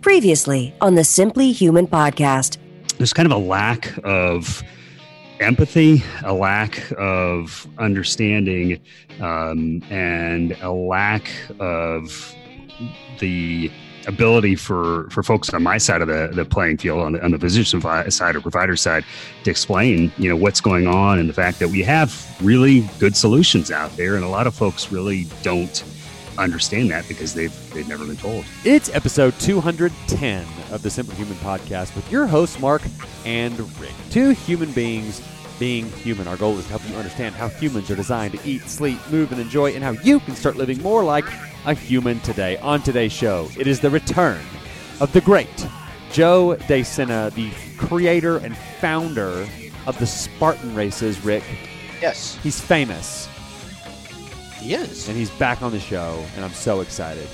Previously on the Simply Human podcast. There's kind of a lack of empathy, a lack of understanding, and a lack of the ability for folks on my side of the playing field, on the physician side or provider side, to explain, what's going on, and the fact that we have really good solutions out there, and a lot of folks really don't understand that because they've never been told. It's episode 210 of the Simply Human podcast with your hosts, Mark and Rick. Two human beings being human. Our goal is to help you understand how humans are designed to eat, sleep, move, and enjoy, and how you can start living more like a human today. On today's show, it is the return of the great Joe DeSena, the creator and founder of the Spartan races, Rick. Yes. He's famous. He is. And he's back on the show, and I'm so excited.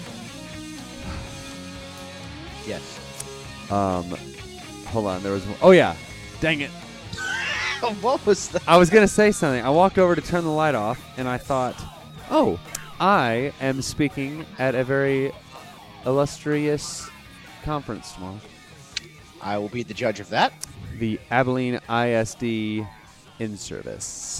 Yes. Hold on, there was one. Oh, yeah. Dang it. What was that? I was going to say something. I walked over to turn the light off, and I thought, oh, I am speaking at a very illustrious conference tomorrow. I will be the judge of that. The Abilene ISD in-service.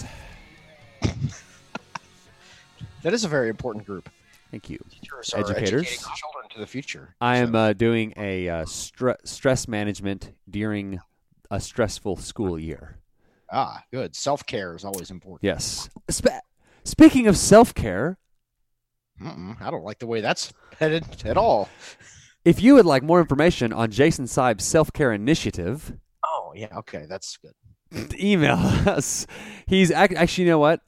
That is a very important group. Thank you. Teachers are Educators. educating children to the future. I am doing a stress management during a stressful school year. Ah, good. Self-care is always important. Yes. Speaking of self-care, I don't like the way that's headed at all. if you would like more information on Jason Seib's self-care initiative, Oh, yeah. Okay, that's good. email us. He's actually, you know what?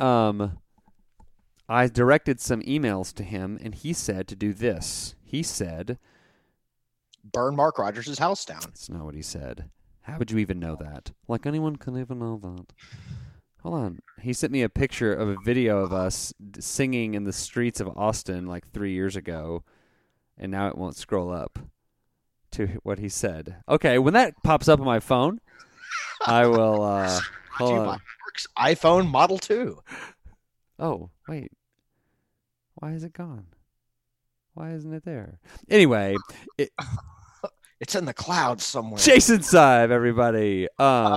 I directed some emails to him, and he said to do this. He said, Burn Mark Rogers' house down. that's not what he said. How would you even know that? Like anyone can even know that. Hold on. He sent me a picture of a video of us singing in the streets of Austin like 3 years ago, and now it won't scroll up to what he said. Okay, when that pops up on my phone, I will... hold on. Mark's iPhone Model 2. Oh, wait. Why is it gone? Why isn't it there? Anyway, It's in the clouds somewhere. Jason Seib, everybody.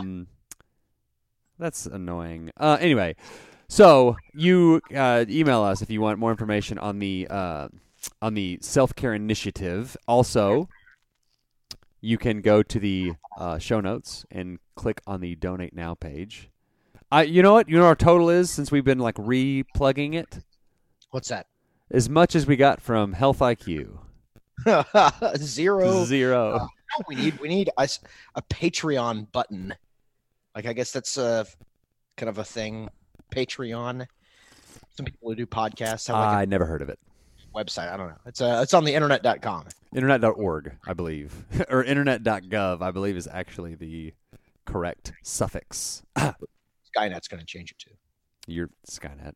That's annoying. Anyway, so you email us if you want more information on the self-care initiative. Also, you can go to the show notes and click on the Donate Now page. You know what? You know what our total is since we've been like re-plugging it? What's that? As much as we got from Health IQ. Zero. Zero. No, we need a Patreon button. Like, I guess that's kind of a thing. Patreon. Some people who do podcasts have I never heard of it. website. I don't know. It's on the internet.com. Internet.org, I believe. Or internet.gov, I believe, is actually the correct suffix. Skynet's going to change it too. Your Skynet.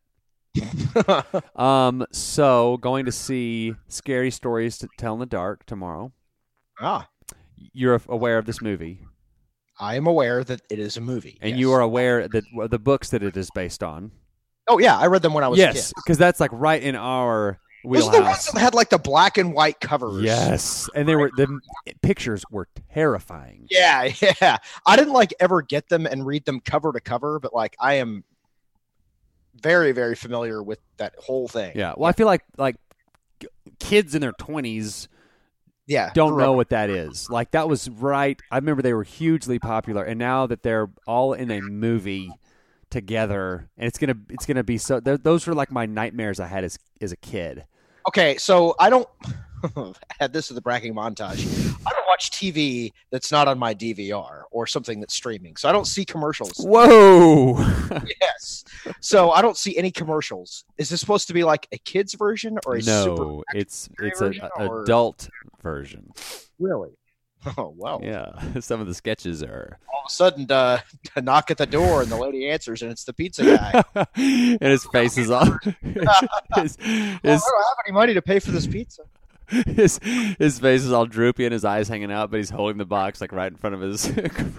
So going to see Scary Stories to Tell in the Dark tomorrow. Ah, You're aware of this movie, I am aware that it is a movie. and yes. you are aware that the books that it is based on. Oh yeah, I read them when I was a Yes, kid. because that's like right in our Those are the ones wheelhouse. that had like the black and white covers. Yes, and the pictures were terrifying. Yeah. I didn't like ever get them and read them cover to cover, but like I am very, very familiar with that whole thing. Yeah, well, I feel like kids in their 20s Yeah. don't forever. know what that is. Like that was right. I remember they were hugely popular, and now that they're all in a movie together, and it's gonna be so. Those were like my nightmares I had as a kid. Okay, so I don't add this to the bragging montage. I don't watch TV that's not on my DVR or something that's streaming. So I don't see commercials. Whoa! Yes. So I don't see any commercials. Is this supposed to be like a kid's version or a super No, it's an version, or- adult version. really? Oh, wow. Yeah, some of the sketches are. All of a sudden, a knock at the door and the lady answers and it's the pizza guy. And his face is on. his, I don't have any money to pay for this pizza. his face is all droopy and his eyes hanging out, but he's holding the box like right in front of his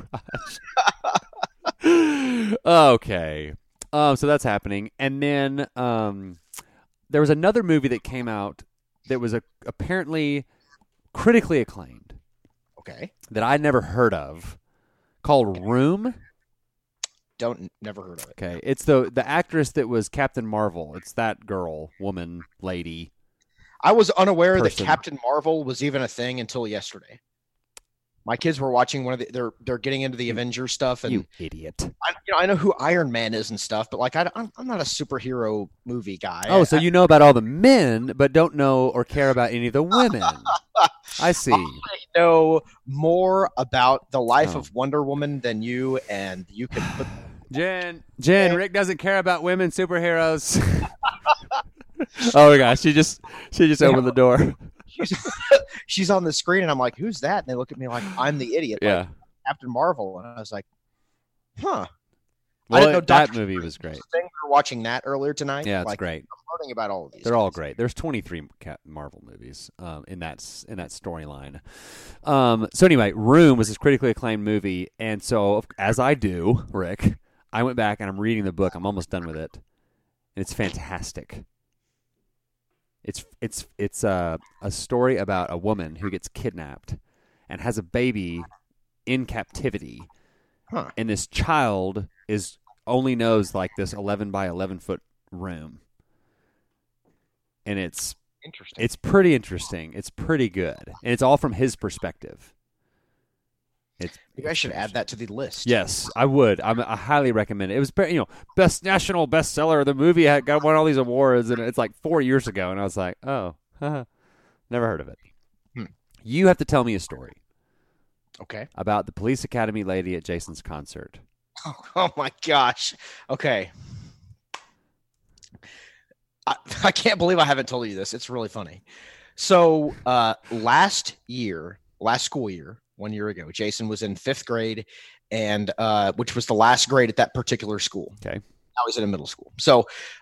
garage. Okay. So that's happening. And then there was another movie that came out that was apparently critically acclaimed Okay. that I'd never heard of called Room. Never heard of it. Okay. It's the actress that was Captain Marvel. It's that girl, woman, lady. I was unaware Person. that Captain Marvel was even a thing until yesterday. My kids were watching one of the. They're getting into the Avengers stuff, and You idiot. I know who Iron Man is and stuff, but like I'm not a superhero movie guy. Oh, so you know about all the men, but don't know or care about any of the women. I see. I know more about the life Oh. of Wonder Woman than you, and you can put. Jen, Rick doesn't care about women superheroes. Oh my gosh, she just opened the door. She's on the screen, and I'm like, "Who's that?" And they look at me like I'm the idiot, Yeah. like Captain Marvel, and I was like, "Huh." Well, didn't know that Dr. movie was great. Thing we were watching that earlier tonight. Yeah, it's like, great. I'm learning about all of these. They're all guys. great. There's 23 Marvel movies in that storyline. So anyway, Room was this critically acclaimed movie, and so as I do, Rick, I went back and I'm reading the book. I'm almost done with it, and it's fantastic. It's a story about a woman who gets kidnapped and has a baby in captivity, Huh. and this child only knows like this 11 by 11 foot room, and it's Interesting. pretty interesting. It's pretty good, and it's all from his perspective. Maybe I should add that to the list. Yes, I would. I highly recommend it. It was, best national bestseller. The movie won all these awards, and it's like 4 years ago. And I was like, oh, never heard of it. You have to tell me a story Okay. about the police academy lady at Jason's concert. Oh my gosh. Okay. I can't believe I haven't told you this. It's really funny. So last school year, 1 year ago, Jason was in 5th grade, and which was the last grade at that particular school. Okay. Now he's in a middle school. So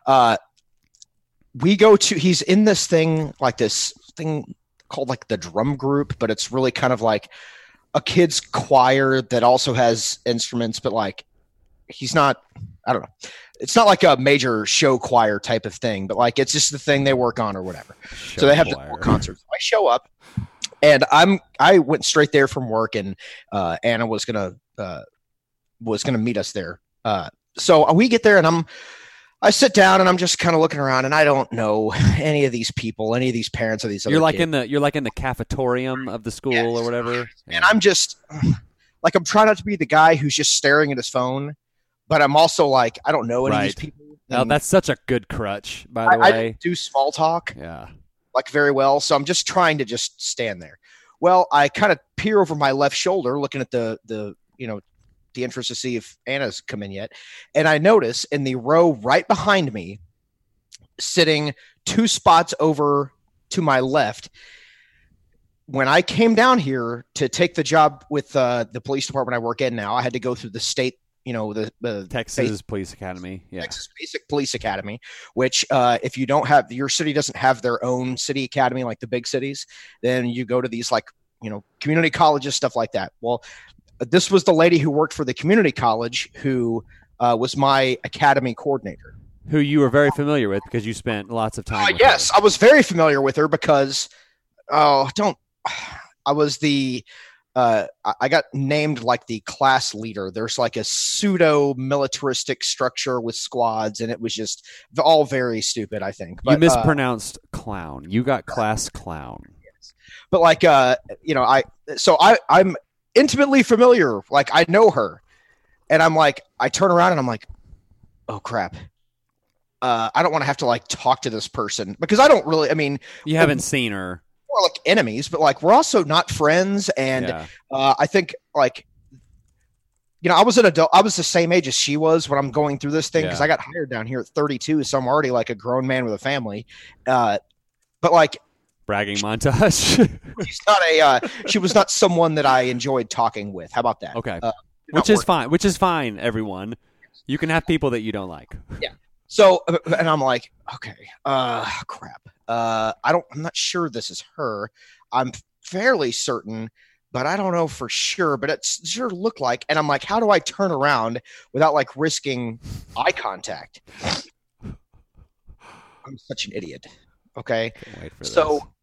he's in this thing called like the drum group, but it's really kind of like a kid's choir that also has instruments, but like I don't know. It's not like a major show choir type of thing, but like it's just the thing they work on or whatever. So they have the concerts. I show up, and I went straight there from work, and Anna was gonna meet us there. So we get there, and I sit down, and I'm just kind of looking around, and I don't know any of these people, any of these parents, or these other You're like kids. you're like in the cafetorium of the school or whatever. And I'm just like, I'm trying not to be the guy who's just staring at his phone, but I'm also like, I don't know any of these people. Oh, that's such a good crutch, by the I way. don't do small talk Yeah. like very well, so I'm just trying to just stand there. Well, I kind of peer over my left shoulder, looking at the entrance to see if Anna's come in yet, and I notice in the row right behind me, sitting 2 spots over to my left. When I came down here to take the job with the police department I work in now, I had to go through the state, the Texas Police Academy. Yeah. Texas Basic Police Academy, which if you don't have, your city doesn't have their own city academy like the big cities, then you go to these like, community colleges, stuff like that. Well, this was the lady who worked for the community college who was my academy coordinator. Who you were very familiar with because you spent lots of time with Yes, her. I was very familiar with her because I was I got named like the class leader. There's like a pseudo militaristic structure with squads, and it was just all very stupid, I think. But, you mispronounced clown. You got class clown. But like, I'm intimately familiar. Like, I know her, and I'm like, I turn around and I'm like, oh crap. I don't want to have to like talk to this person because I don't really. I mean, You haven't seen her. we're like enemies, but like we're also not friends. And Yeah. I think like, I was an adult. I was the same age as she was when I'm going through this thing because Yeah. I got hired down here at 32, so I'm already like a grown man with a family. But like, Bragging montage. she was not someone that I enjoyed talking with. How about that? Okay. Did Which not is work. fine. Which is fine, everyone. You can have people that you don't like. So, and I'm like, okay, crap. I'm not sure this is her. I'm fairly certain, but I don't know for sure, but it sure looked like, and I'm like, how do I turn around without like risking eye contact? I'm such an idiot. Okay. Can't wait for So this.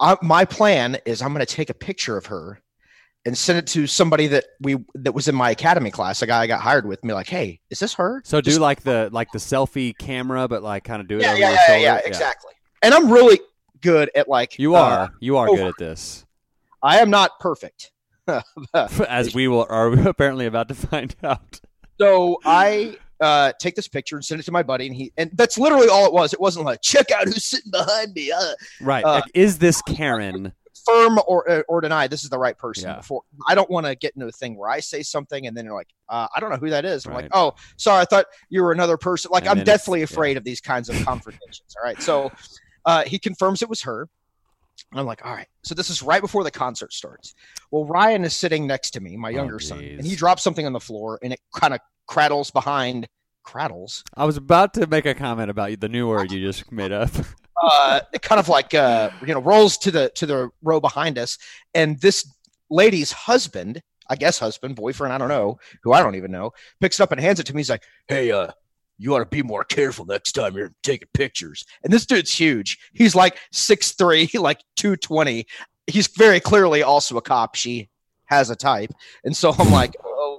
my plan is I'm going to take a picture of her and send it to somebody that was in my academy class, a guy I got hired with, me like, hey, is this her? So do like the selfie camera, but like kind of do it over your shoulder? Yeah, exactly. And I'm really good at like you are good at this. I am not perfect, as we are apparently about to find out. So I take this picture and send it to my buddy, and that's literally all it was. It wasn't like, check out who's sitting behind me. Right. Like, is this Karen? Confirm or deny this is the right person. Yeah. Before I don't want to get into a thing where I say something and then you're like, I don't know who that is. I'm Right. like, oh, sorry, I thought you were another person. Like, And I'm then deathly afraid of these kinds of confrontations. All right. So he confirms it was her. And I'm like, all right. So this is right before the concert starts. Well, Ryan is sitting next to me, my younger son, and he drops something on the floor and it kind of craddles behind. Craddles. I was about to make a comment about the new word you just made up. It kind of like rolls to the row behind us, and this lady's husband, boyfriend, I don't know, who I don't even know, picks it up and hands it to me. He's like, hey, you ought to be more careful next time you're taking pictures. And this dude's huge. He's like 6'3", like 220. He's very clearly also a cop. She has a type, and so I'm like,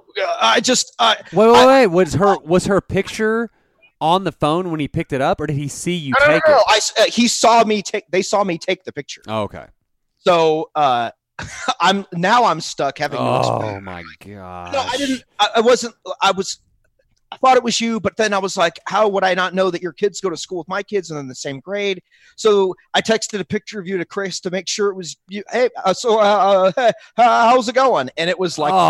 wait. Was her picture on the phone when he picked it up, or did he see you take it? He saw me take. They saw me take the picture. Oh, okay. So I'm stuck having to explain. Oh my god! No, I didn't. I thought it was you, but then I was like, how would I not know that your kids go to school with my kids and in the same grade? So I texted a picture of you to Chris to make sure it was you. Hey, how's it going? And it was like,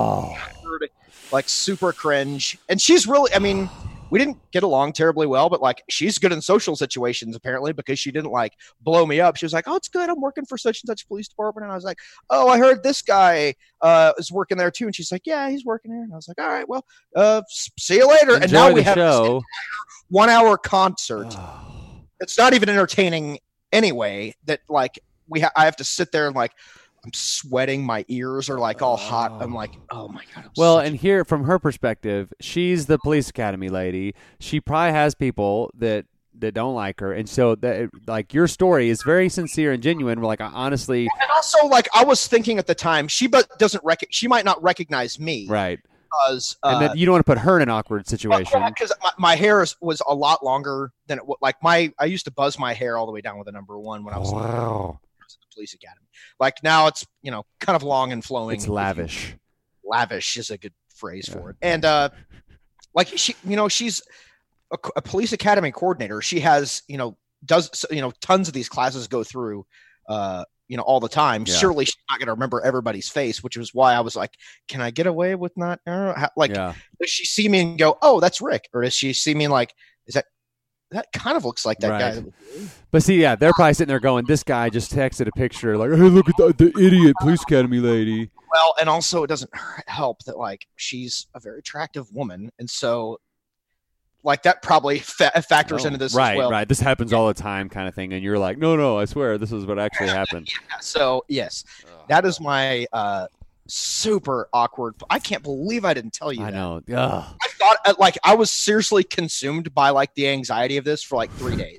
like super cringe. And she's really, I mean, we didn't get along terribly well, but like she's good in social situations apparently, because she didn't like blow me up. She was like, oh, it's good. I'm working for such and such police department. And I was like, oh, I heard this guy is working there too. And she's like, yeah, he's working there. And I was like, all right, well, see you later. Enjoy and now the we have show. this 1 hour concert. It's not even entertaining anyway, that like I have to sit there and like, I'm sweating. My ears are like all hot. I'm like, oh my God. Well, and here from her perspective, she's the police academy lady. She probably has people that don't like her, and so that like your story is very sincere and genuine. We're like, honestly, and also like I was thinking at the time, she might not recognize me, right? Because and then you don't want to put her in an awkward situation. Because my hair was a lot longer than it like I used to buzz my hair all the way down with a number one when I was in the police academy. Like now it's kind of long and flowing. It's lavish. Lavish is a good phrase for it. And like she's a police academy coordinator. She has tons of these classes go through all the time. Yeah. Surely she's not going to remember everybody's face, which was why I was like, can I get away with not does she see me and go, oh, that's Rick, or does she see me and like, is that kind of looks like that guy. But see, yeah, they're probably sitting there going, this guy just texted a picture like, hey, look at the idiot police academy lady. Well, and also it doesn't help that like she's a very attractive woman, and so like that probably factors into this as well. Right. This happens all the time kind of thing, and you're like, no, I swear this is what actually happened. Yeah, so yes, that is my super awkward. I can't believe I didn't tell you. I that. know. I thought like I was seriously consumed by like the anxiety of this for like 3 days.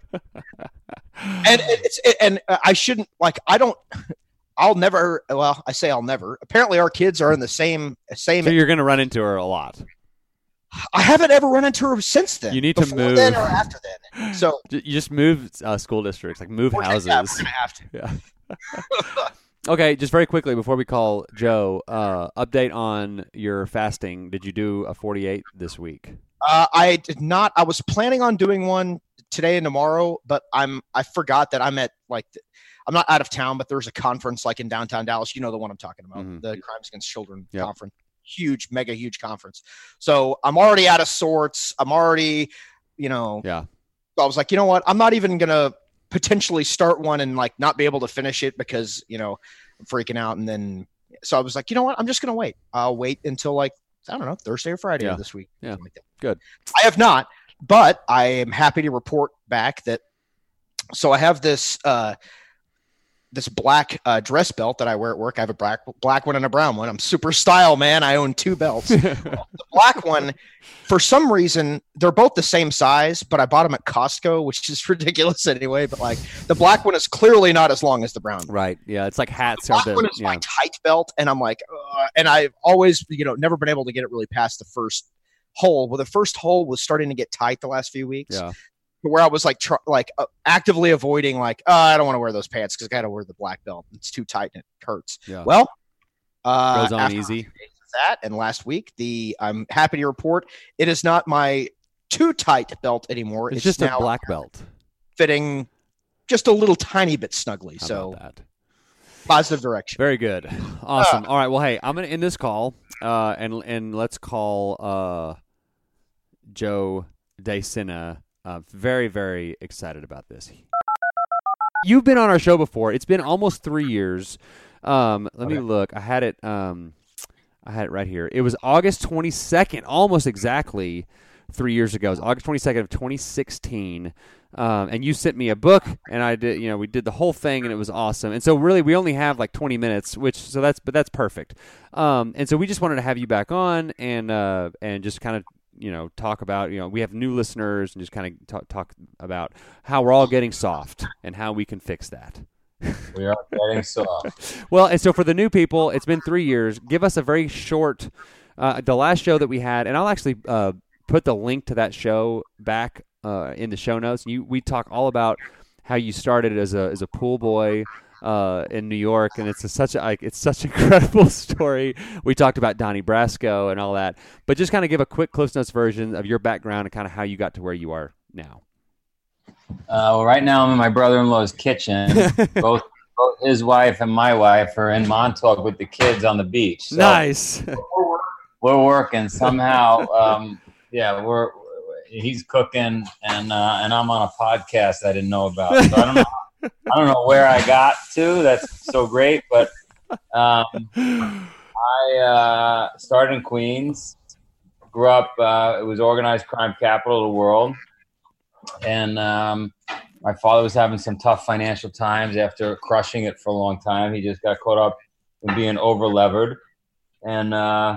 and I shouldn't like I'll never. Well, I say I'll never. Apparently, our kids are in the same. So you're going to run into her a lot. I haven't ever run into her since then. You need to move then or after then. So you just move school districts, like move houses. Yeah, we're gonna have to. Yeah. Okay, just very quickly before we call Joe, update on your fasting. Did you do a 48 this week? I did not. I was planning on doing one today and tomorrow, but I forgot that I'm at I'm not out of town, but there's a conference like in downtown Dallas. You know the one I'm talking about, the Crimes Against Children conference. Mega huge conference. So I'm already out of sorts. I'm already, So I was like, you know what? I'm not even gonna potentially start one and like not be able to finish it because I'm freaking out. And then so I was like, you know what? I'm just gonna wait. I'll wait until like I don't know, Thursday or Friday of this week. Yeah, like that. Good. I have not, but I am happy to report back that. So I have this this black dress belt that I wear at work. I have a black one and a brown one. I'm super style, man. I own 2 belts. The black one, for some reason, they're both the same size, but I bought them at Costco, which is ridiculous anyway. But like the black one is clearly not as long as the brown one. Right. Yeah. It's like hats. The black one is my tight belt, and I'm like, and I've always, never been able to get it really past the first hole. Well, the first hole was starting to get tight the last few weeks. Yeah. Where I was actively avoiding I don't want to wear those pants because I got to wear the black belt. It's too tight and it hurts. Yeah. Well, goes on easy. That and last week, I'm happy to report it is not my too tight belt anymore. It's just a black belt fitting just a little tiny bit snugly. How about that? Positive direction. Very good. Awesome. All right. Well, hey, I'm going to end this call and let's call Joe DeSena. Very, very excited about this. You've been on our show before. It's been almost 3 years. Let me look. I had it right here. It was August 22nd, almost exactly 3 years ago. It was August 22nd of 2016. And you sent me a book, and I did. We did the whole thing, and it was awesome. And so, really, we only have like 20 minutes, but that's perfect. And so, we just wanted to have you back on, and just kind of talk about, we have new listeners, and just kind of talk about how we're all getting soft and how we can fix that. We are getting soft. Well, and so for the new people, it's been 3 years. Give us a very short, the last show that we had, and I'll actually put the link to that show back in the show notes. We talk all about how you started as a pool boy in New York, and it's such an incredible story. We talked about Donnie Brasco and all that, but just kind of give a quick Cliff Notes version of your background and kind of how you got to where you are now. Well, right now I'm in my brother-in-law's kitchen. both his wife and my wife are in Montauk with the kids on the beach. So nice. We're working somehow. He's cooking, and I'm on a podcast I didn't know about. So I don't know where I got to. That's so great, but I started in Queens. Grew up. It was organized crime capital of the world, and my father was having some tough financial times after crushing it for a long time. He just got caught up in being over-levered, and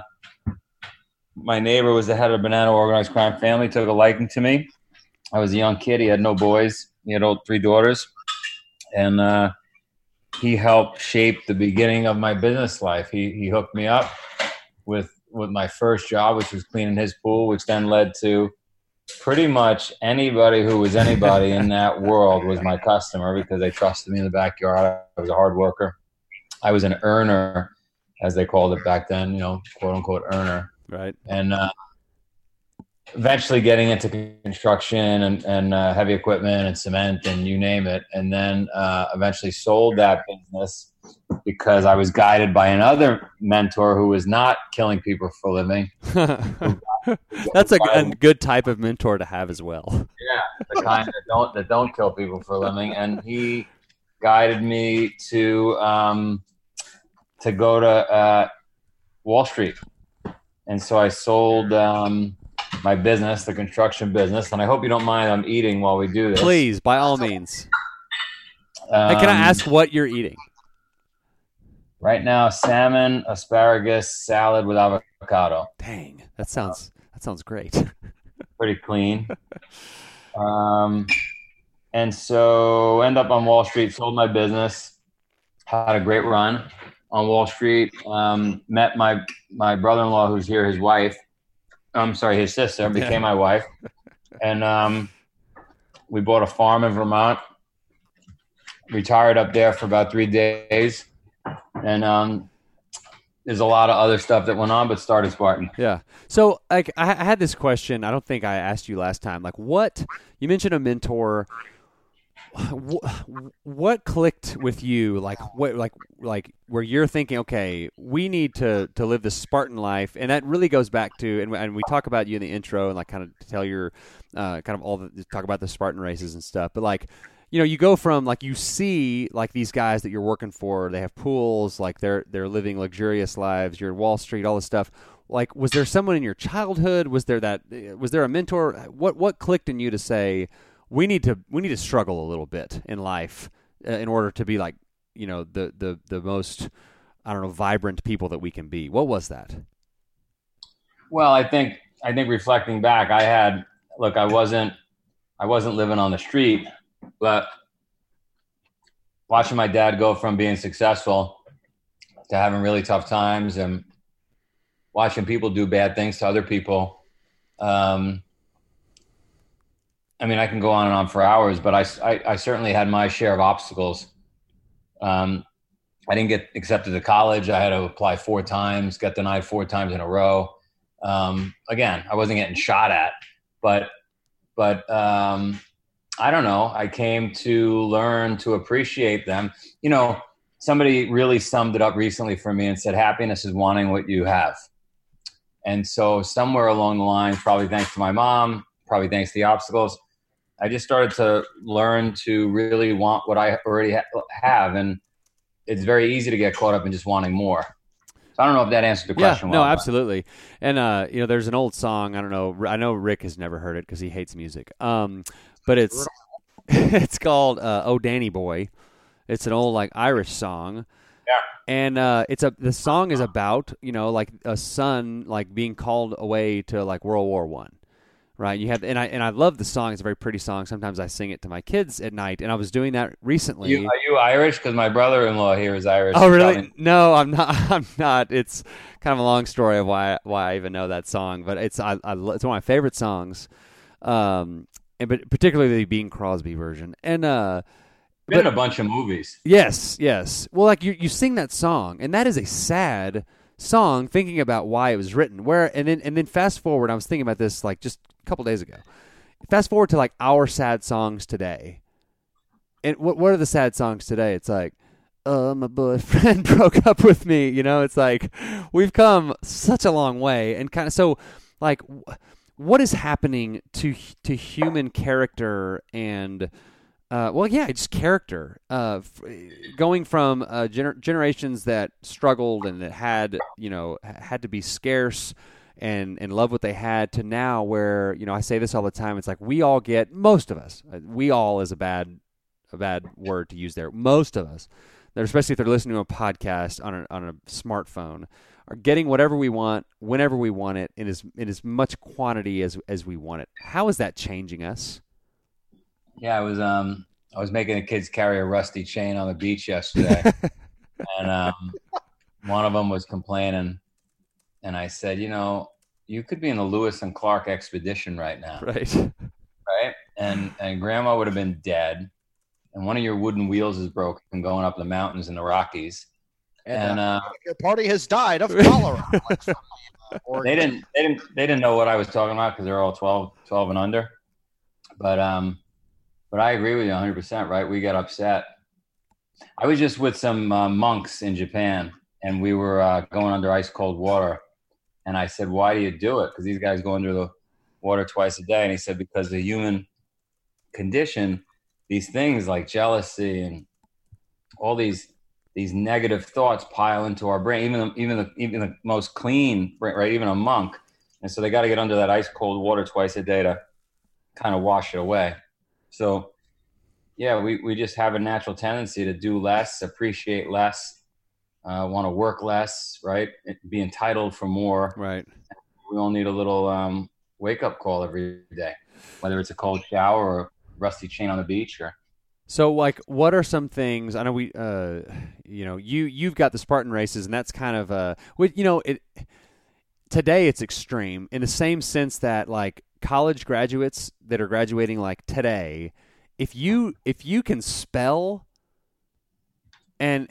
my neighbor was the head of a banana organized crime family. Took a liking to me. I was a young kid. He had no boys. He had 3 daughters. And he helped shape the beginning of my business life. He hooked me up with my first job, which was cleaning his pool, which then led to pretty much anybody who was anybody in that world was my customer because they trusted me in the backyard. I was a hard worker. I was an earner, as they called it back then, quote unquote earner. Right. And eventually getting into construction and heavy equipment and cement and you name it. And then eventually sold that business because I was guided by another mentor who was not killing people for a living. That's a good type of mentor to have as well. Yeah, the kind that don't kill people for a living. And he guided me to go to Wall Street. And so I sold my business, the construction business, and I hope you don't mind I'm eating while we do this. Please, by all means. Hey, can I ask what you're eating? Right now, salmon, asparagus, salad with avocado. Dang, that sounds great. Pretty clean. And so end up on Wall Street, sold my business, had a great run on Wall Street, met my brother-in-law who's here, his wife. I'm sorry, his sister became my wife. And we bought a farm in Vermont, retired up there for about 3 days. And there's a lot of other stuff that went on, but started Spartan. Yeah. So I had this question. I don't think I asked you last time. Like you mentioned a mentor. What clicked with you? Like where you're thinking, okay, we need to live this Spartan life, and that really goes back to, and we talk about you in the intro, and like kind of tell your kind of talk about the Spartan races and stuff. But like, you go from like you see like these guys that you're working for, they have pools, like they're living luxurious lives. You're at Wall Street, all this stuff. Like, was there someone in your childhood? Was there a mentor? What clicked in you to say, we need to struggle a little bit in life in order to be like the most, I don't know, vibrant people that we can be. What was that? Well, I think reflecting back, I wasn't living on the street, but watching my dad go from being successful to having really tough times and watching people do bad things to other people. I mean, I can go on and on for hours, but I certainly had my share of obstacles. I didn't get accepted to college. I had to apply 4 times, got denied 4 times in a row. Again, I wasn't getting shot at, but I don't know. I came to learn to appreciate them. Somebody really summed it up recently for me and said, happiness is wanting what you have. And so somewhere along the line, probably thanks to my mom, probably thanks to the obstacles, I just started to learn to really want what I already have. And it's very easy to get caught up in just wanting more. So I don't know if that answered the question well. No, absolutely. And, there's an old song. I don't know. I know Rick has never heard it because he hates music. But it's it's called "Oh Danny Boy." It's an old Irish song. Yeah. And the song is about a son being called away to World War I. Right, you have, and I love the song. It's a very pretty song. Sometimes I sing it to my kids at night, and I was doing that recently. Are you Irish? Because my brother-in-law here is Irish. Oh, really? No, I'm not. I'm not. It's kind of a long story of why I even know that song, but it's one of my favorite songs, but particularly the Bing Crosby version, and been in a bunch of movies. Yes. Well, you sing that song, and that is a sad song. Thinking about why it was written, and then fast forward. I was thinking about this just a couple days ago. Fast forward to our sad songs today, and what are the sad songs today? It's my boyfriend broke up with me. It's we've come such a long way, and kind of so what is happening to human character and just character. Going from generations that struggled and that had to be scarce and love what they had, to now where I say this all the time. It's we all get, most of us. We all is a bad word to use there. Most of us, especially if they're listening to a podcast on a smartphone, are getting whatever we want whenever we want it in as much quantity as we want it. How is that changing us? Yeah, I was making the kids carry a rusty chain on the beach yesterday, and one of them was complaining, and I said, you could be in the Lewis and Clark expedition right now, right? And Grandma would have been dead, and one of your wooden wheels is broken going up the mountains in the Rockies, and your party has died of cholera. They didn't know what I was talking about because they're all 12 and under, but I agree with you 100%, right? We got upset. I was just with some monks in Japan, and we were going under ice cold water. And I said, why do you do it? Because these guys go under the water twice a day. And he said, because the human condition, these things like jealousy and all these negative thoughts pile into our brain, even the most clean, right? Even a monk. And so they got to get under that ice cold water twice a day to kind of wash it away. So, yeah, we just have a natural tendency to do less, appreciate less, want to work less, right? Be entitled for more. Right. We all need a little wake-up call every day, whether it's a cold shower or a rusty chain on the beach or. So, what are some things? I know you've got the Spartan races, and that's kind of today it's extreme in the same sense that college graduates that are graduating today, if you can spell and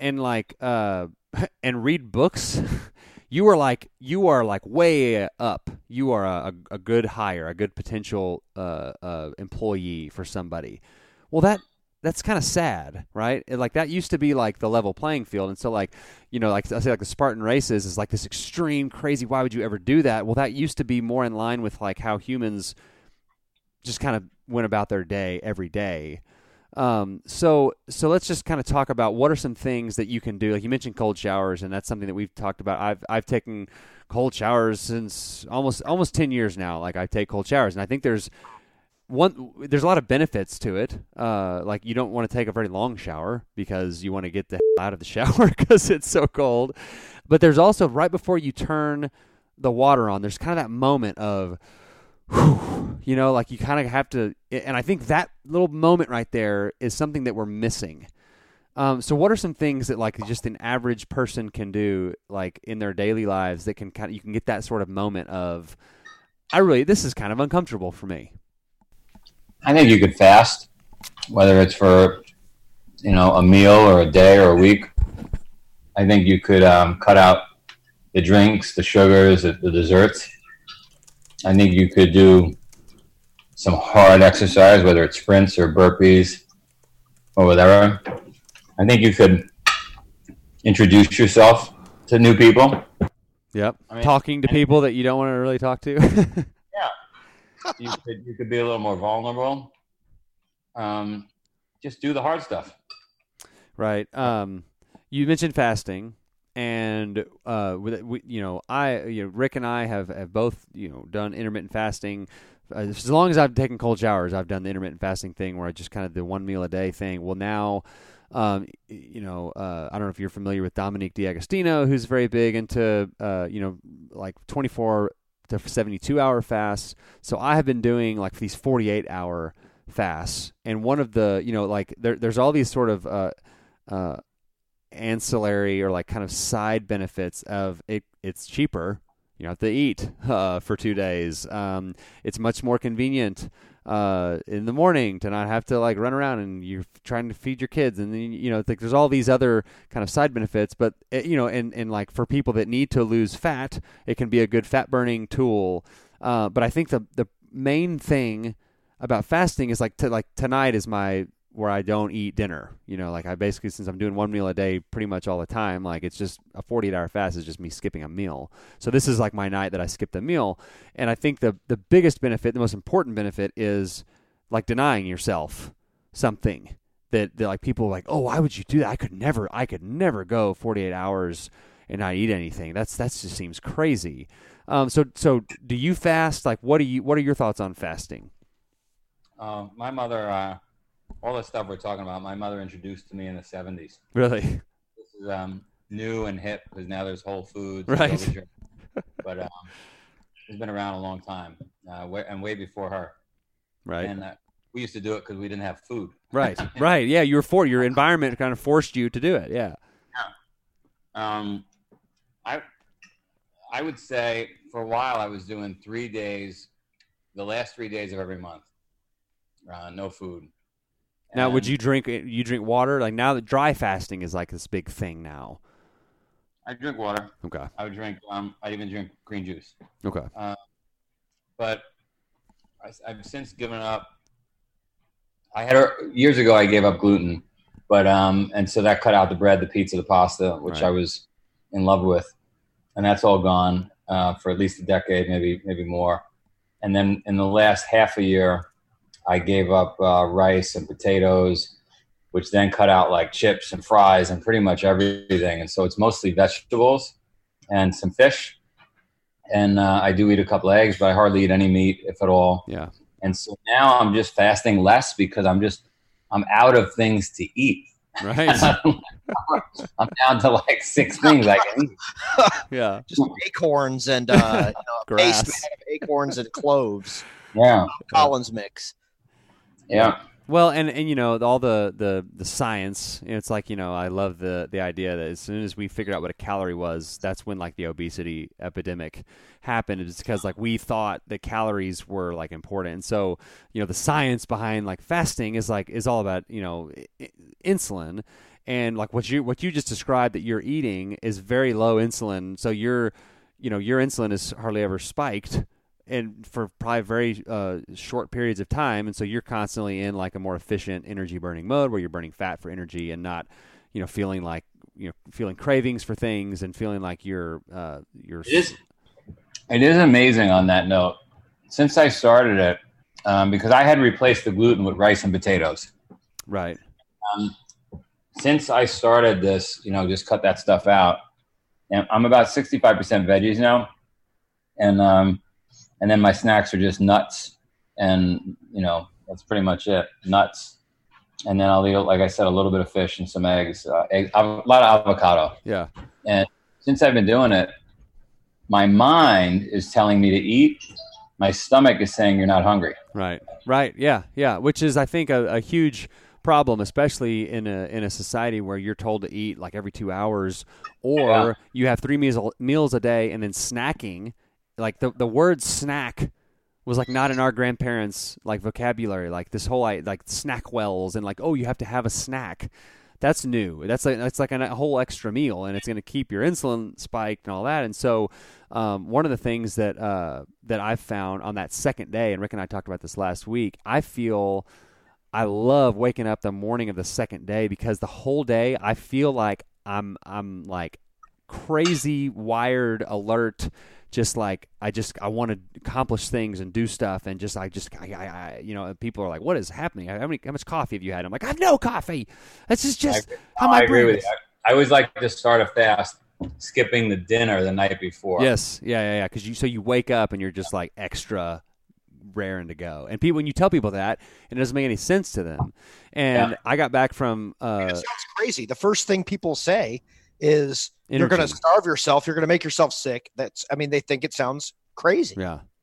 read books, you are way up. You are a good hire, a good potential employee for somebody. Well, that's kind of sad, right? That used to be the level playing field, and so I say the Spartan races is this extreme, crazy. Why would you ever do that? Well, that used to be more in line with how humans just kind of went about their day every day. So let's just kind of talk about what are some things that you can do. You mentioned cold showers, and that's something that we've talked about. I've taken cold showers since almost 10 years now. I take cold showers, and I think there's there's a lot of benefits to it. Like you don't want to take a very long shower because you want to get the hell out of the shower because it's so cold. But there's also right before you turn the water on, there's kind of that moment of, whew, you know, like you kind of have to, and I think that little moment right there is something that we're missing. So what are some things that like just an average person can do like in their daily lives that can you can get that sort of moment of, this is kind of uncomfortable for me. I think you could fast, whether it's for, a meal or a day or a week. I think you could cut out the drinks, the sugars, the desserts. I think you could do some hard exercise, whether it's sprints or burpees or whatever. I think you could introduce yourself to new people. Yep. Talking to people that you don't want to really talk to. Yeah. You could be a little more vulnerable. Just do the hard stuff. Right. You mentioned fasting, and Rick and I have both done intermittent fasting. As long as I've taken cold showers, I've done the intermittent fasting thing where I just kind of the 1 meal a day thing. Well, now, I don't know if you're familiar with Dominique D'Agostino, who's very big into, like 24 to 72 hour fasts. So I have been doing like these 48-hour fasts. And one of the, there's all these sort of, ancillary or like kind of side benefits of it. It's cheaper. You don't have to eat for 2 days. It's much more convenient in the morning to not have to like run around and you're trying to feed your kids. And then, there's all these other kind of side benefits. But, and like for people that need to lose fat, it can be a good fat burning tool. But I think the main thing about fasting is like tonight is where I don't eat dinner. Like I basically, since I'm doing 1 meal a day pretty much all the time, like it's just a 48-hour fast is just me skipping a meal. So this is like my night that I skipped a meal. And I think the biggest benefit, the most important benefit is like denying yourself something that like people are like, oh, why would you do that? I could never go 48 hours and not eat anything. That just seems crazy. So do you fast? Like what are your thoughts on fasting? My mother, all the stuff we're talking about, my mother introduced to me in the 70s. Really? This is new and hip because now there's Whole Foods. Right. But it's been around a long time, and way before her. Right. And we used to do it because we didn't have food. Right. Right. Yeah, your environment kind of forced you to do it. Yeah. Yeah. I would say for a while I was doing 3 days, the last 3 days of every month, no food. Now, would you drink water? Like now that dry fasting is like this big thing now. I drink water. Okay. I would drink, I even drink green juice. Okay. But I've since given up. Years ago, I gave up gluten, but, and so that cut out the bread, the pizza, the pasta, which Right. I was in love with. And that's all gone, for at least a decade, maybe more. And then in the last half a year, I gave up rice and potatoes, which then cut out like chips and fries and pretty much everything. And so it's mostly vegetables and some fish. And I do eat a couple of eggs, but I hardly eat any meat, if at all. Yeah. And so now I'm just fasting less because I'm out of things to eat. Right. I'm down to like 6 things I can eat. Yeah. Just acorns and Grass. paste made out of acorns and cloves. Yeah. Collins mix. Yeah. Well, and all the science, it's like, I love the idea that as soon as we figured out what a calorie was, that's when like the obesity epidemic happened. It's because like we thought that calories were like important. And so, the science behind like fasting is all about, insulin, and like what you just described that you're eating is very low insulin. So your insulin is hardly ever spiked, and for probably very short periods of time, and so you're constantly in like a more efficient energy burning mode where you're burning fat for energy and not, feeling like feeling cravings for things and feeling like you're. It is amazing on that note. Since I started it, because I had replaced the gluten with rice and potatoes. Right. Since I started this, just cut that stuff out, and I'm about 65% veggies now, and then my snacks are just nuts and that's pretty much it. Nuts, and then I'll eat, like I said, a little bit of fish and some eggs, a lot of avocado. Yeah. And since I've been doing it, my mind is telling me to eat. My stomach is saying you're not hungry. Right. Yeah. Which is, I think, a huge problem, especially in a society where you're told to eat like every 2 hours, or you have 3 meals a day, and then snacking. Like the word snack was like not in our grandparents' like vocabulary. Like this whole like snack wells and like, oh, you have to have a snack. That's new. That's like a whole extra meal, and it's going to keep your insulin spiked and all that. And so, one of the things that I've found on that second day, and Rick and I talked about this last week, I love waking up the morning of the second day, because the whole day I feel like I'm like crazy, wired, alert. Just like I want to accomplish things and do stuff, and people are like, "What is happening? How much coffee have you had?" I'm like, "I have no coffee. That's just how my I agree brain with is." you. I always like to start a fast, skipping the dinner the night before. Yes, yeah. Because you wake up and you're just like extra raring to go, and when you tell people that, and it doesn't make any sense to them. And I got back from. It sounds crazy. The first thing people say is Energy. You're going to starve yourself. You're going to make yourself sick. They think it sounds crazy.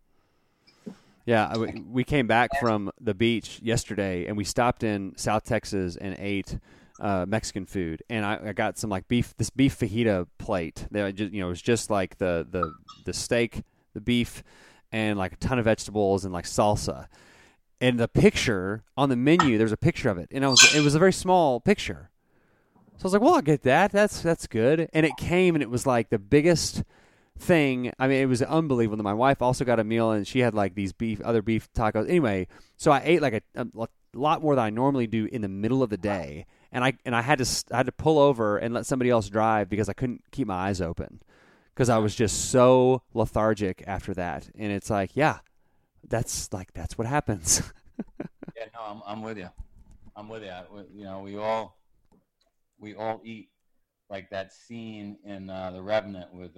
Yeah. We came back from the beach yesterday, and we stopped in South Texas and ate Mexican food. And I got some like beef fajita plate. It was just like the steak, the beef, and like a ton of vegetables and like salsa. And the picture on the menu, there's a picture of it, and it was a very small picture. So I was like, well, I'll get that. That's good. And it came, and it was like the biggest thing. I mean, it was unbelievable. My wife also got a meal, and she had like these other beef tacos. Anyway, so I ate like a lot more than I normally do in the middle of the day. And I had to pull over and let somebody else drive, because I couldn't keep my eyes open, because I was just so lethargic after that. And it's like, yeah, that's what happens. Yeah, no, I'm with you. We all eat like that scene in The Revenant with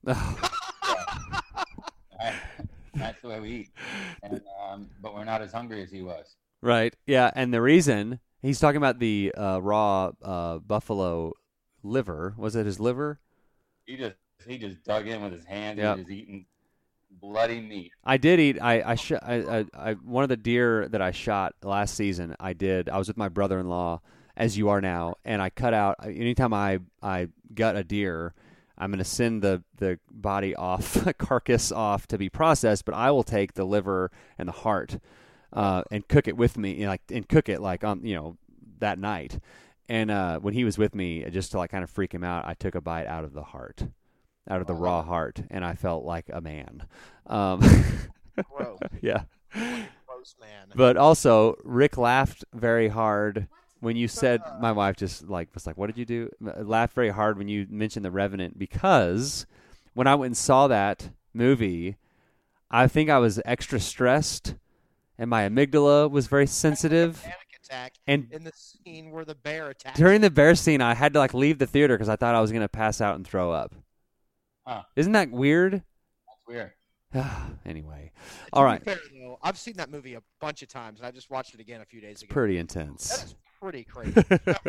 that's the way we eat, and but we're not as hungry as he was. Right. Yeah, and the reason he's talking about the raw buffalo liver. Was it his liver? He just dug in with his hands. Yep. He was eating bloody meat. I did eat. I one of the deer that I shot last season. I was with my brother-in-law, as you are now, and I cut out. Anytime I gut a deer, I'm going to send the body off, carcass off to be processed, but I will take the liver and the heart and cook it with me, and cook it like on that night. And when he was with me, just to like kind of freak him out, I took a bite out of the heart, out of the raw heart, and I felt like a man. Gross. Yeah. Gross man. But also, Rick laughed very hard when you said, my wife just was like, what did you do? Laughed very hard when you mentioned The Revenant, because when I went and saw that movie, I think I was extra stressed, and my amygdala was very sensitive. Panic attack. And in the scene where the bear attacked. During the bear scene, I had to like leave the theater because I thought I was going to pass out and throw up. Huh. Isn't that weird? That's weird. Anyway, all right. Fair, though, I've seen that movie a bunch of times, and I just watched it again a few days ago. Pretty intense. That is pretty crazy.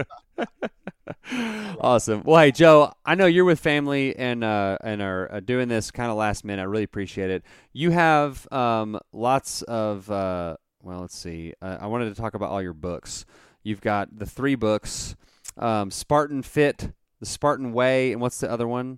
Awesome. Well, hey, Joe, I know you're with family and are doing this kind of last minute. I really appreciate it. You have lots of well, let's see. I wanted to talk about all your books. You've got the 3 books, Spartan Fit, The Spartan Way, and what's the other one?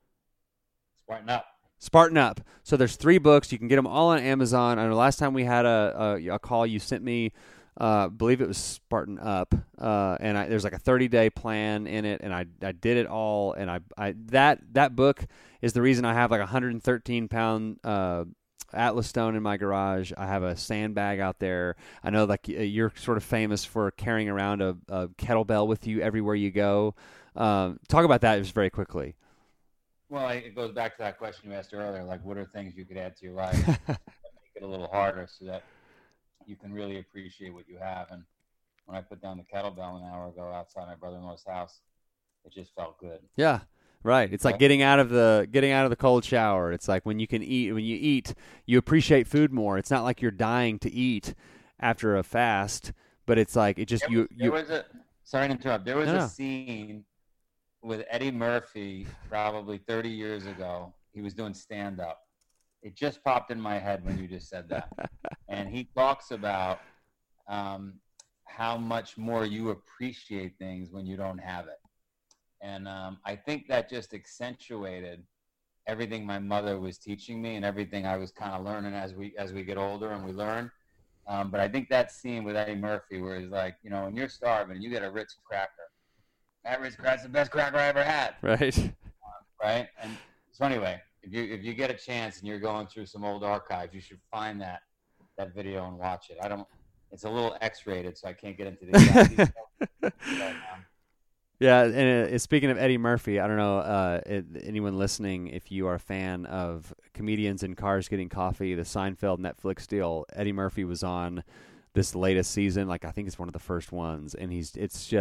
Spartan Up. So there's 3 books. You can get them all on Amazon. I know last time we had a call, you sent me, I believe it was Spartan Up, and there's like a 30-day plan in it, and I did it all, and that book is the reason I have like a 113-pound Atlas stone in my garage. I have a sandbag out there. I know like you're sort of famous for carrying around a kettlebell with you everywhere you go. Talk about that just very quickly. Well, it goes back to that question you asked earlier, like what are things you could add to your life that make it a little harder so that you can really appreciate what you have. And when I put down the kettlebell an hour ago outside my brother-in-law's house, it just felt good. Yeah. Right. It's like getting out of the cold shower. It's like when you eat, you appreciate food more. It's not like you're dying to eat after a fast, but it's like it just sorry to interrupt. There was a scene with Eddie Murphy probably 30 years ago. He was doing stand up. It just popped in my head when you just said that. And he talks about how much more you appreciate things when you don't have it. And I think that just accentuated everything my mother was teaching me and everything I was kind of learning as we get older and we learn. But I think that scene with Eddie Murphy where he's like, when you're starving and you get a Ritz cracker, that Ritz cracker's the best cracker I ever had. Right. Right. And so anyway, if you get a chance and you're going through some old archives, you should find that video and watch it. It's a little X-rated, so I can't get into the exact details. Yeah, and speaking of Eddie Murphy, I don't know anyone listening, if you are a fan of comedians in cars getting coffee, the Seinfeld Netflix deal. Eddie Murphy was on this latest season, like I think it's one of the first ones, and he's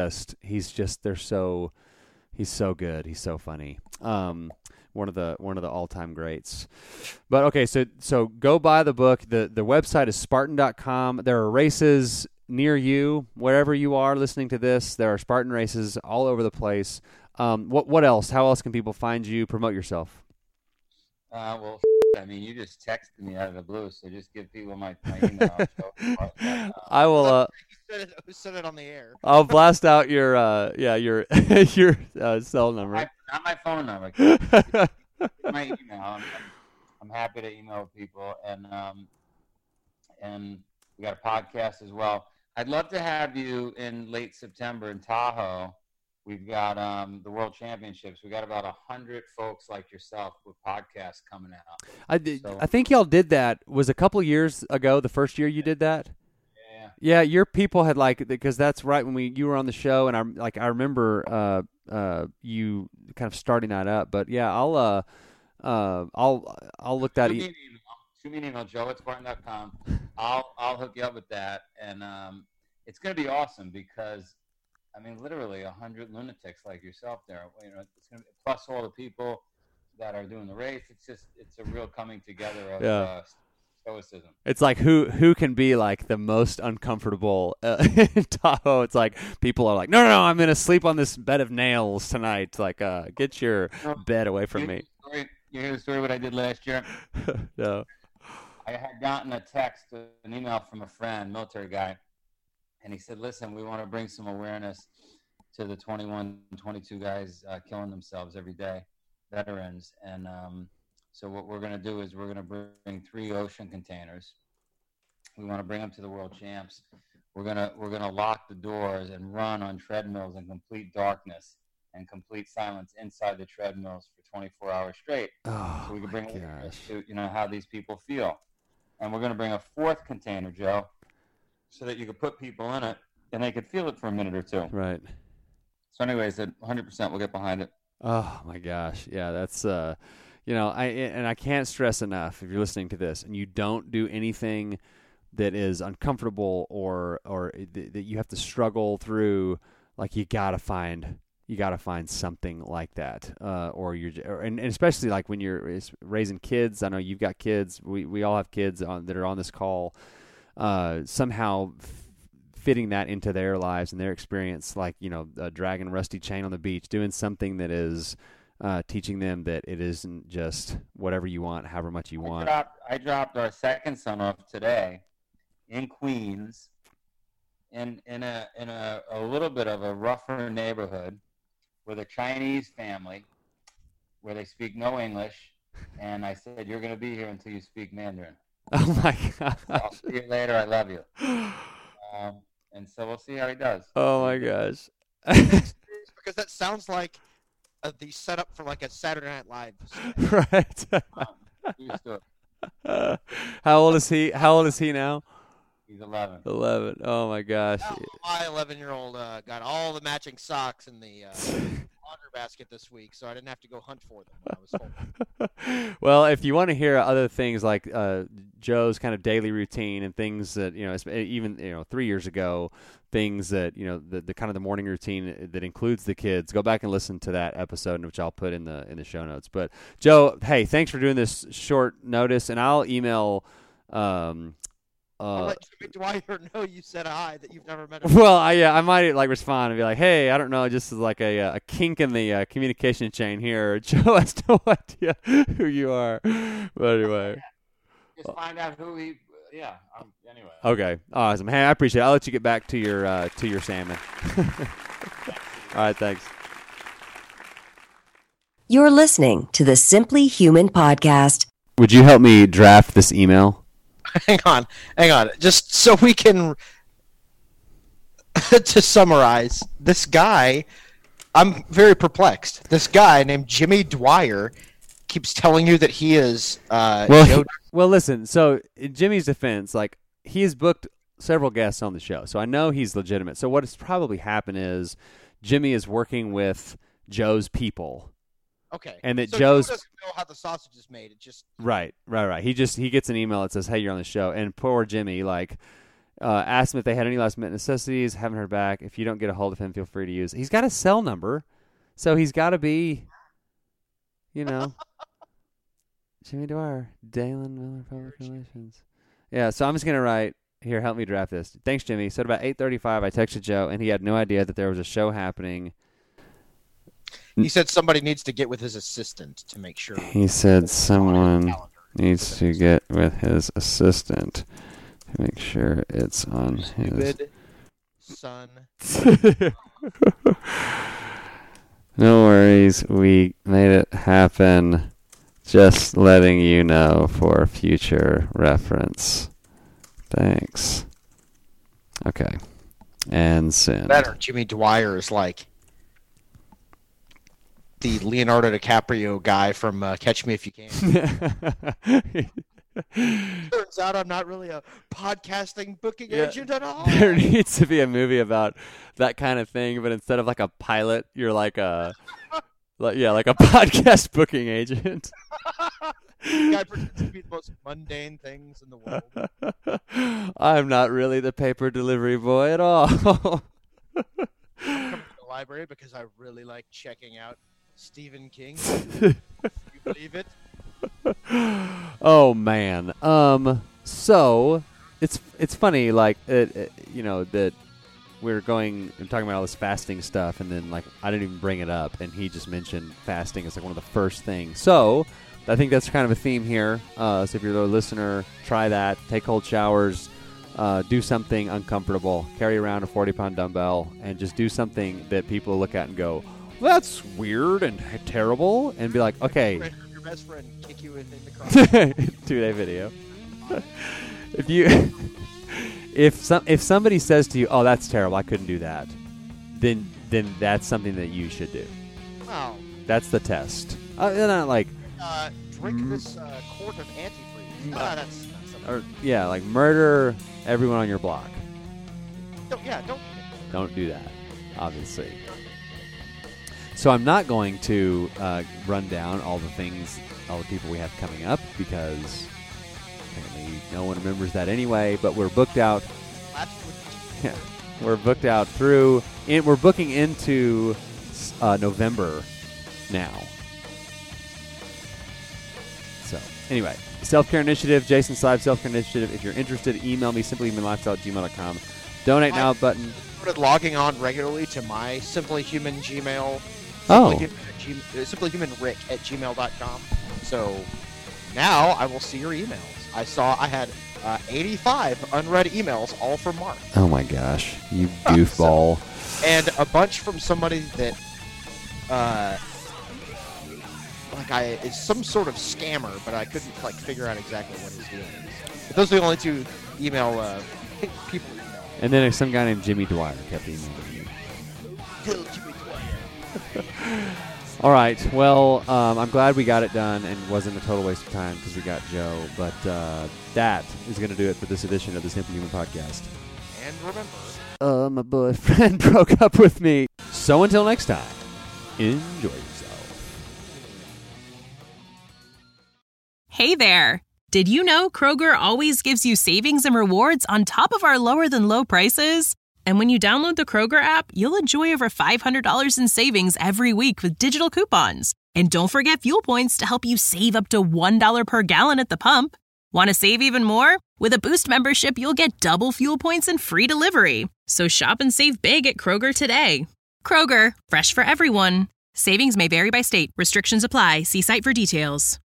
so good, he's so funny. One of the all-time greats. But okay, so go buy the book. The website is Spartan.com. There are races near you, wherever you are listening to this. There are Spartan races all over the place. What else? How else can people find you? Promote yourself. Well, I mean, you just texted me out of the blue, so just give people my email. I will. Who said it on the air? I'll blast out your cell number. Not my phone number. My email. I'm happy to email people, and we got a podcast as well. I'd love to have you in late September in Tahoe. We've got the World Championships. We got about 100 folks like yourself with podcasts coming out. I think y'all did that. Was a couple years ago, the first year you did that? Yeah, your people had because that's right when you were on the show, and I remember you kind of starting that up. But yeah, I'll look that. Shoot me an email, Joe@Spartan.com. I'll hook you up with that, and it's going to be awesome because I mean, literally 100 lunatics like yourself there. It's going to be, plus all the people that are doing the race. It's a real coming together of stoicism. It's like who can be like the most uncomfortable in Tahoe. It's like people are like, no, I'm going to sleep on this bed of nails tonight. Like, get your bed away from me. You hear the story what I did last year? No. I had gotten an email from a friend, military guy, and he said, listen, we want to bring some awareness to the 21, 22 guys killing themselves every day, veterans. And so what we're going to do is we're going to bring 3 ocean containers. We want to bring them to the world champs. We're going to lock the doors and run on treadmills in complete darkness and complete silence inside the treadmills for 24 hours straight. Oh, so we can bring awareness to how these people feel. And we're going to bring a 4th container, Joe, so that you could put people in it and they could feel it for a minute or two. Right. So anyway, I said 100% we'll get behind it. Oh my gosh. Yeah, that's I can't stress enough, if you're listening to this and you don't do anything that is uncomfortable or that you have to struggle through, like you got to find something like that, and especially like when you're raising kids. I know you've got kids. We all have kids that are on this call. Somehow fitting that into their lives and their experience, like dragging a rusty chain on the beach, doing something that is teaching them that it isn't just whatever you want, however much you want. I dropped our second son off today in Queens, in a little bit of a rougher neighborhood, with a Chinese family where they speak no English, and I said, you're going to be here until you speak Mandarin. Oh my gosh. I'll see you later. I love you. And so we'll see how he does. Oh my gosh. Because that sounds like the setup for like a Saturday Night Live. Right. Used to it. How old is he now? He's 11. 11. Oh my gosh. My 11-year-old got all the matching socks and the laundry basket this week, so I didn't have to go hunt for them when I was home. Well, if you want to hear other things like Joe's kind of daily routine and things that, even 3 years ago, things that, the kind of the morning routine that includes the kids, go back and listen to that episode, which I'll put in the show notes. But Joe, hey, thanks for doing this short notice, and I'll email. I'll let Jimmy Dwyer know you said hi, that you've never met him. Well, I might respond and be like, hey, I don't know, just like a kink in the communication chain here. Joe has no idea who you are. But anyway. Just find out who he. Yeah. Anyway. Okay. Awesome. Hey, I appreciate it. I'll let you get back to your salmon. All right. Thanks. You're listening to the Simply Human podcast. Would you help me draft this email? Hang on. Just so we can, to summarize, this guy, I'm very perplexed. This guy named Jimmy Dwyer keeps telling you that he is Well, listen, so in Jimmy's defense, like, he has booked several guests on the show, so I know he's legitimate. So what has probably happened is Jimmy is working with Joe's people. Okay. And that so Joe's Joe doesn't know how the sausage is made. It just Right. He gets an email that says, "Hey, you're on the show," and poor Jimmy asked him if they had any last minute necessities. Haven't heard back. If you don't get a hold of him, feel free to use. He's got a cell number, so he's got to be, Jimmy Dwyer, Dalen Miller, Public Relations. Yeah. So I'm just gonna write here. Help me draft this. Thanks, Jimmy. So at about 8:35, I texted Joe, and he had no idea that there was a show happening. He said somebody needs to get with his assistant to make sure. He said someone needs to get with his assistant to make sure it's on his. Stupid son. No worries, we made it happen. Just letting you know for future reference. Thanks. Okay. And send. Better. Jimmy Dwyer is like the Leonardo DiCaprio guy from Catch Me If You Can. Turns out I'm not really a podcasting booking agent at all. There needs to be a movie about that kind of thing, but instead of like a pilot, you're like a podcast booking agent. The guy pretends to be the most mundane things in the world. I'm not really the paper delivery boy at all. I come to the library because I really like checking out Stephen King. You believe it? Oh man. So it's funny, like that we're talking about all this fasting stuff, and then like I didn't even bring it up, and he just mentioned fasting as like one of the first things. So I think that's kind of a theme here. So if you're a listener, try that. Take cold showers. Do something uncomfortable. Carry around a 40-pound dumbbell, and just do something that people look at and go, "That's weird and terrible," and be like, "Okay." Your best friend kick you in the cross. 2-day video. If somebody says to you, "Oh, that's terrible. I couldn't do that," then that's something that you should do. Wow. That's the test. Not like drink this quart of antifreeze. That's not something. or yeah, like murder everyone on your block. Don't do that, obviously. So I'm not going to run down all the people we have coming up, because apparently no one remembers that anyway. But we're booked out. Yeah, we're booked out through. We're booking into November now. So anyway, Self-Care Initiative, Jason Slive Self-Care Initiative. If you're interested, email me, simplyhumanlifestyle@gmail.com. Donate now button. Started logging on regularly to my Simply Human Gmail. simplyhumanrick@gmail.com. So now I will see your emails. I had 85 unread emails, all from Mark. Oh my gosh, you goofball. And a bunch from somebody that is some sort of scammer, but I couldn't figure out exactly what his deal is. But those are the only two email people. And then there's some guy named Jimmy Dwyer kept emailing you. Jimmy Dwyer. All right. Well, I'm glad we got it done and wasn't a total waste of time because we got Joe. But that is going to do it for this edition of the Simply Human Podcast. And remember, my boyfriend broke up with me. So until next time, Enjoy yourself. Hey there! Did you know Kroger always gives you savings and rewards on top of our lower-than-low prices? And when you download the Kroger app, you'll enjoy over $500 in savings every week with digital coupons. And don't forget fuel points to help you save up to $1 per gallon at the pump. Want to save even more? With a Boost membership, you'll get double fuel points and free delivery. So shop and save big at Kroger today. Kroger, fresh for everyone. Savings may vary by state. Restrictions apply. See site for details.